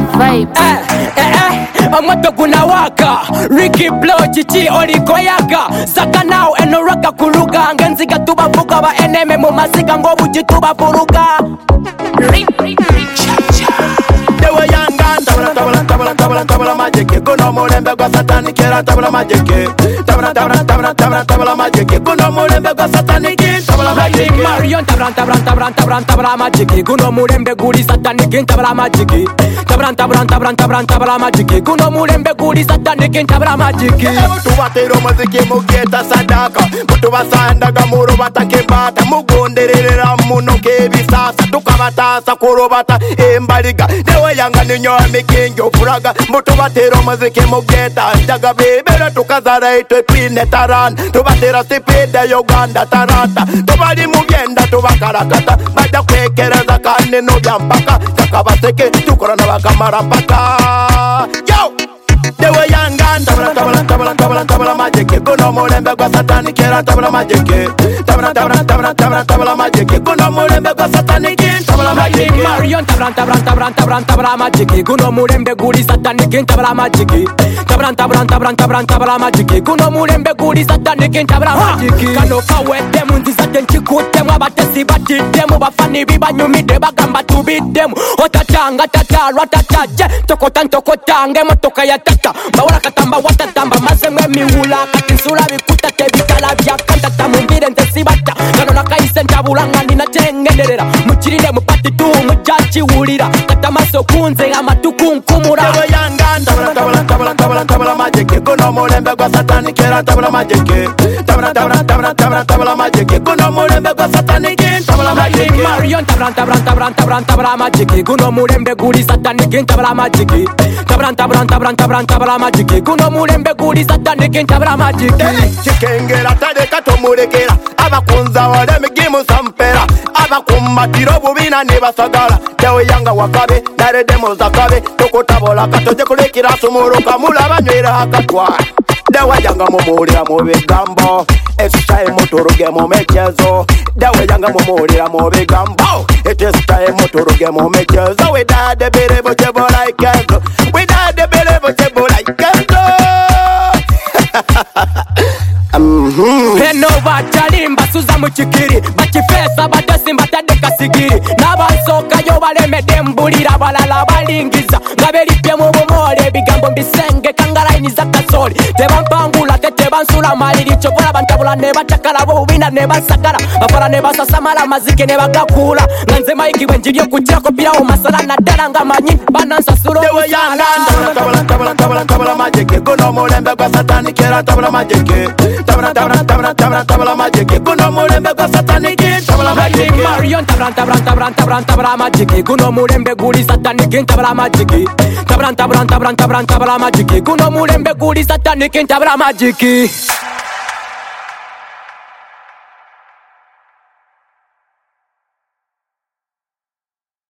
Vibes. Moto gunawaka Ricky Blow chichi olikoyaka Saka now enoroka kuruga Ngenziga tubavuga ba eneme mu masiga Ngobu jituba furuga Dewe yanga tabla majeke Kuno mulembe kwa satani kera tabla majeke Tabla majeke Kuno mulembe kwa satani kera tabla majeke Marion tabla majeke Kuno mulembe guri satani kera tabla majeke Tabla majeke Kuno mulembe guri satani kera tabla majeke Mutu batero muziki mugeta sadaka Mutu basandaga muru batakembata Mugunderera muno kebisasa Tukabatasa kurubata embaliga Dewe yanga ninyo mikingi ofuraga Mutu batero muziki mugeta Jaga bebera tukazara ito ipine taran Tubatera sipida Uganda tarata Tubali mugenda tubakarakata Bada kwekereza kane nubya mpaka Kakabaseke tukora na bakamara mpaka Yo! Dewe yanga tabla majeke Kuno mulembe kwa satani kera tabla majeke Tabla majeke Kuno mulembe kwa satani kera tabla majeke Marion tabla majeke Kuno mulembe guri satani kera tabla majeke Tabla majeke Kuno mulembe guri satani kera tabla majeke Kano kawete munzizate nchikutemu Abatesi batidemu Bafani bibanyumide bagamba tubidemu Otatanga tatarwa tataje Tokotange motoka ya tata Bawala katamba watatamba Mazemwe miwula katinsula bikuta Tebikala vya kanta tamumbire ntesibata Kano nakaise ntabulanga nina tengenderera Mukirinde mupati tu mujachi wulira Katamaso kunze amatuku nkumura Dewe yanga tabla majeke Kuno mulembe kwa satani kera tabla majeke Tabla majeke Kuno mulembe kwa satani kera tabla majeke Marion tabla majeke Kuno mulembe guri satani kera tabla majeke Tabla majeke Kuno mulembe guri satani kera tabla majeke Chikengera tadeka tomurekera Abakunza wale migimu sampera Abakumatiro bubina nebasagala Dewe yanga wakabe Naredemo zakabe Tukutabola katoje kulekira sumuruka Mula banywera hakatwa Dewe yanga mumulira mubigambo It's time muturuge mu mechezo Dewe yanga mumulira mubigambo It is time muturuge mu mechezo We dade berebo chebo like kenzo We dade berebo chebo like kenzo Eno bachalimba suza muchikiri Bachifesa badesi mbatadeka sigiri Nabansoka yo balemede mbulira Balala balingiza Ngabelipye mu bumole Bigambo mbisenge kangalaini za kasoli Tebampangula tebansula maliri Chokola bantabula nebachakala Bubina nebasakala Bafala nebasasamala mazike nebagakula Nganze maiki wenjilio kutira kopira Umasala nadala nga manyi Banansa sulo Dewe yanga tabla majeke Kuno mulembe kwa satani kera tabla majeke Tabla majeke Kuno mulembe kwa satani kera tabla majeke Marion tabla majeke Kuno mulembe guri satani kera tabla majeke Tabla majeke Kuno mulembe guri satani kera tabla majeke